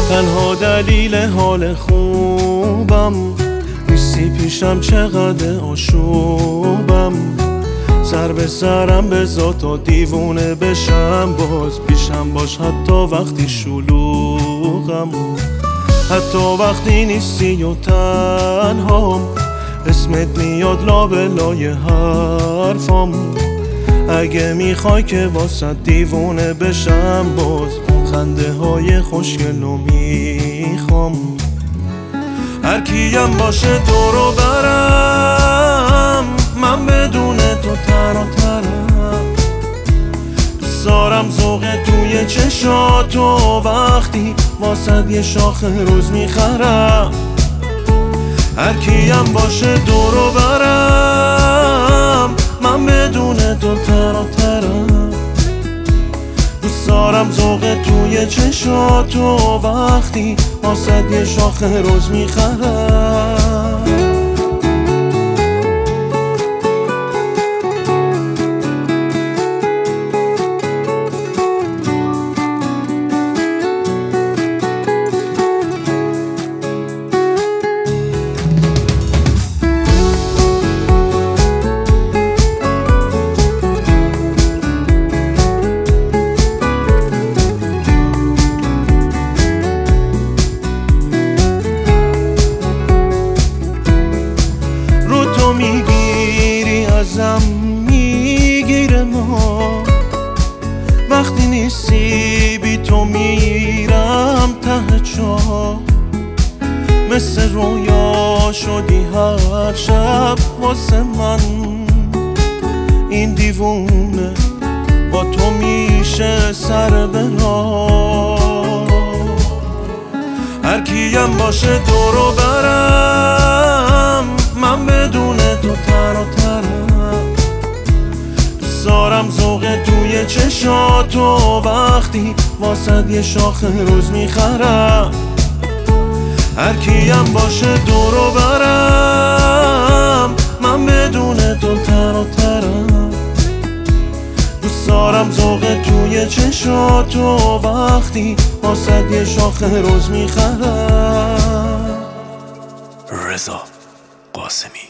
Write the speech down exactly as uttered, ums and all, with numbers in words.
تنها دلیل حال خوبم نیستی پیشم، چقدر آشوبم. سر به سرم بذار تا دیوونه بشم، باز پیشم باش حتی وقتی شلوغم. حتی وقتی نیستی و تنهام، اسمت میاد لابلای حرفام. اگه میخوای که واسه دیوونه بشم، باز اون خنده های خوشگلو میخوام. هر کیم باشه تو رو برم، من بدون تو تنها ترم. دوست دارم ذوق توی چشاتو، وقتی واسه یه شاخ روز میخرم. هر کیم باشه تو رو برم، من بدون تو تنها ترم. دوست دارم ذوق توی چشاتو، وقتی واسه یه شاخ روز میخرم. میگیری ازم میگیره ما، وقتی نیستی بی تو میرم ته چاه. مثل رویا شدی هر شب واسه من، این دیوونه با تو میشه سر به راه. هر کیم باشه تو رو برم، من بدون تو تنها ترم. دوست دارم ذوق توی چشاتو، وقتی واسه یه شاخ روز میخرم. هر کیم باشه تو رو برم، من بدون تو تنها ترم. دوست دارم ذوق توی چشاتو، وقتی واسه یه شاخ روز میخرم. رضا قاسمی.